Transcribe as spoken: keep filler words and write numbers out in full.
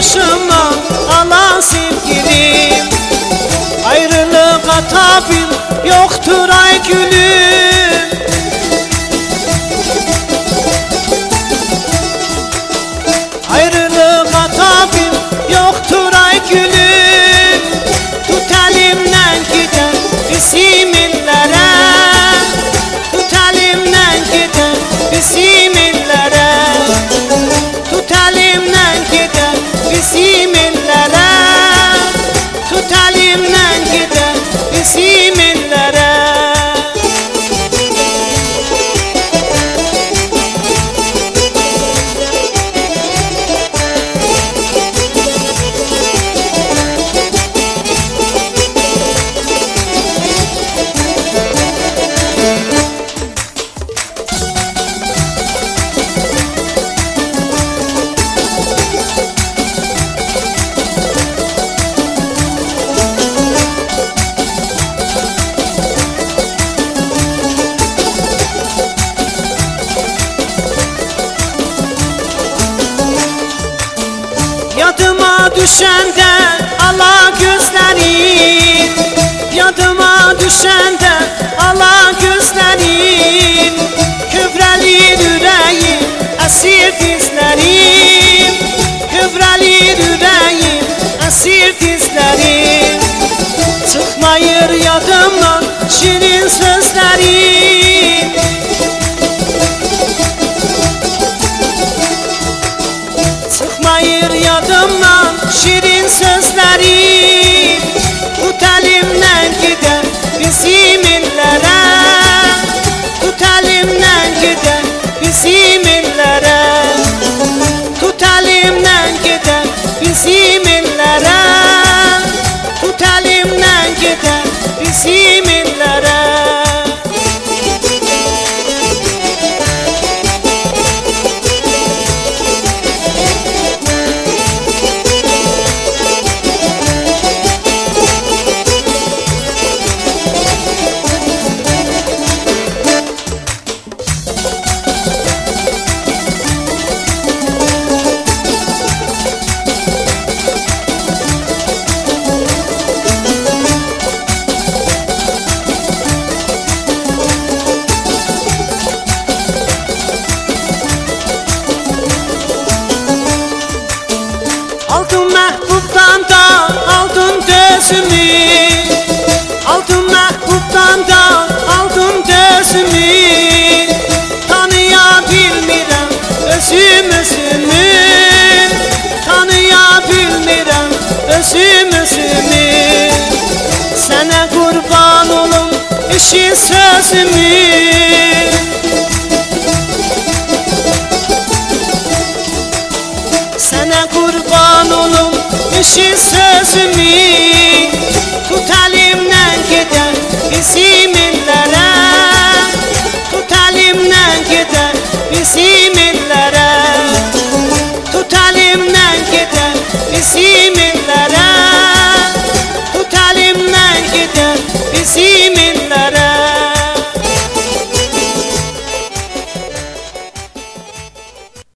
başıma alan sevgilim. Ayrılığa tabim yoktur ay gülüm. Ayrılığa tabim yoktur ay gülüm. Tut elimden gider bizim illere, tut elimden gider bizim illere, tut elimden gider bizim illere, tut elimden gider bizim illere. Yadıma düşende ala gözlerin, yadıma düşende ala gözlerin, kövrəlir ürəyim, əsir dizlərim, kövrəlir ürəyim, əsir dizlərim. Çıxmayır yadımdan şirin sözlərin, çıkmayır yadımdan şirin sözlerin. Tut elimden gider bizim illere, tut elimden gider bizim illere, tut elimden gider bizim illere, tut elimden gider bizim illere. Aldın məhbubdan da aldın dözümü, aldın məhbubdan da aldın dözümü. Tanıya bilmirəm özüm özümü, tanıya bilmirəm özüm özümü. Sənə qurban olum eşit sözümü, sənə qurban olum eşit sözümü. Tut